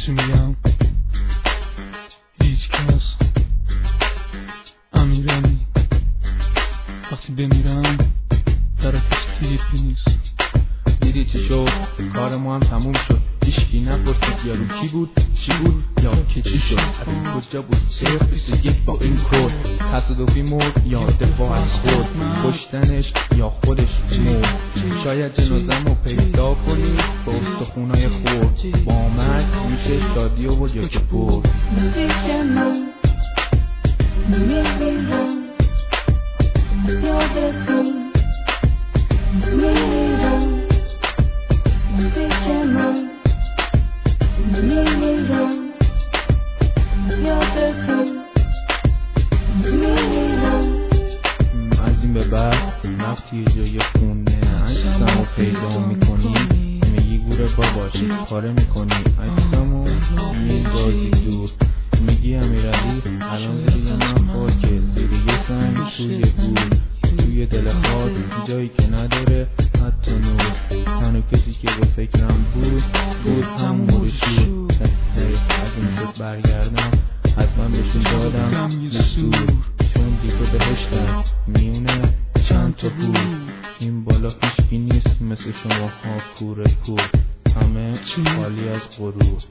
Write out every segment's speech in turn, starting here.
چی میگم؟ هیچ کس امیرعلی وقتی بمیرم درکش تیپی نیست. دیدی چی شد؟ کار ما هم تموم شد. هیچکی نپرسید یارو کی بود، چی بود یا که چی شد، از این کجا بود. 021 با این کد تصادفی مرد یا دفاع از خود، کشتنش یا خودش مرد. شاید جنازه‌مو پیدا کنی با استخونای خورد، با مرگ میشه شادی آورد یا که برد. از این به بعد وقتی یه جای خونه عکسمو پیدا میکنی میگی گوره باباش پاره میکنی عکسمو میگازی دور، میگی امیرعلی الان زیر یه من خاکه، زیر یه سنگ توی گور، توی دل خاک جایی که نداره حتی نور. تنها کسی که به فکرم بود همون موردشور. از این شد برگردم حتما بهشون دادم دستور، چون دیگه بهشتم میونه چند تا پول. این بالا هیچکی نیست مثل شما ها کوره کور، همه خالی از غرور.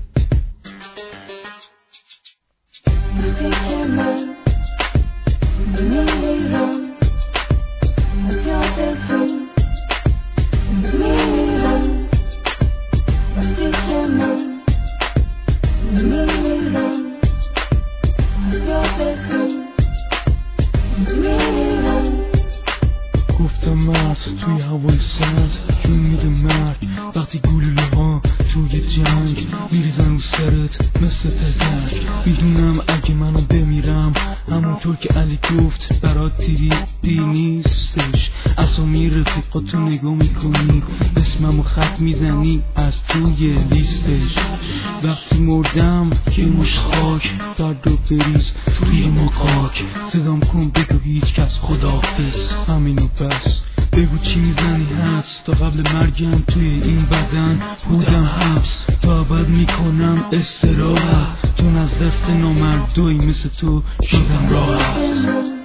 گفتم مرد توی هوای سرد جون میده مرگ، وقتی گلوله ها توی جنگ میریزن رو سرت مثل تزک. میدونم اگه منو بمیرم همونطور که علی گفت برات تیری نیستش، اسامی رفیقاتو نگاه میکنی اسممو خط میزنی از توی لیستش. وقتی مردم که مش خاک فردا بریز توی مکاک، صدام کن بگو هیچ کس خداحافظ همینو بس. بگو چی میزنی هست تا قبل مرگم توی این بدن بودم حبس، تا ابد میکنم استراحت، چون از دست نامردایی مثل تو شدم راحت.